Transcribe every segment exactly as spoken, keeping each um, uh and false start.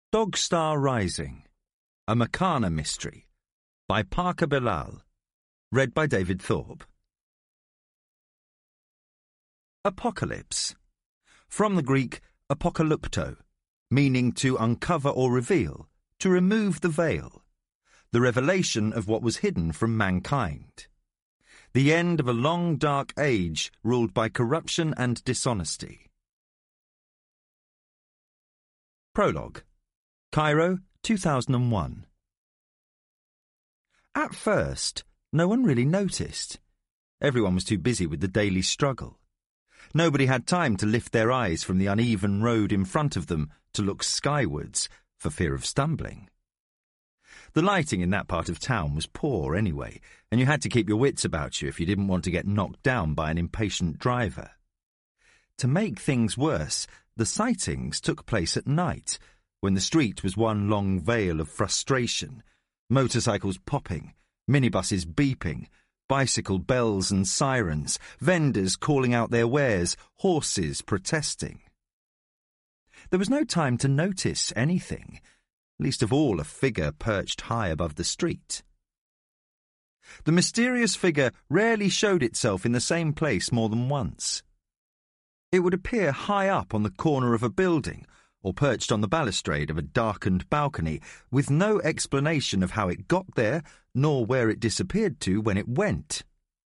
Dog Star Rising, a Makana mystery, by Parker Bilal, read by David Thorpe. Apocalypse, from the Greek apokalypto, meaning to uncover or reveal, to remove the veil, the revelation of what was hidden from mankind. The end of a long dark age ruled by corruption and dishonesty. Prologue, Cairo, two thousand one. At first, no one really noticed. Everyone was too busy with the daily struggle. Nobody had time to lift their eyes from the uneven road in front of them to look skywards for fear of stumbling. The lighting in that part of town was poor anyway, and you had to keep your wits about you if you didn't want to get knocked down by an impatient driver. To make things worse, the sightings took place at night, when the street was one long veil of frustration, motorcycles popping, minibuses beeping, bicycle bells and sirens, vendors calling out their wares, horses protesting. There was no time to notice anything, least of all a figure perched high above the street. The mysterious figure rarely showed itself in the same place more than once. It would appear high up on the corner of a building, or perched on the balustrade of a darkened balcony, with no explanation of how it got there, nor where it disappeared to when it went.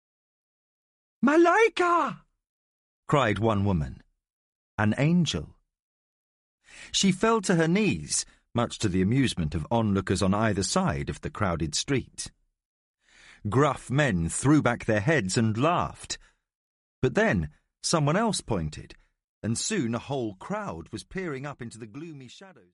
"Malaika!" cried one woman. An angel. She fell to her knees, much to the amusement of onlookers on either side of the crowded street. Gruff men threw back their heads and laughed. But then someone else pointed, and soon a whole crowd was peering up into the gloomy shadows.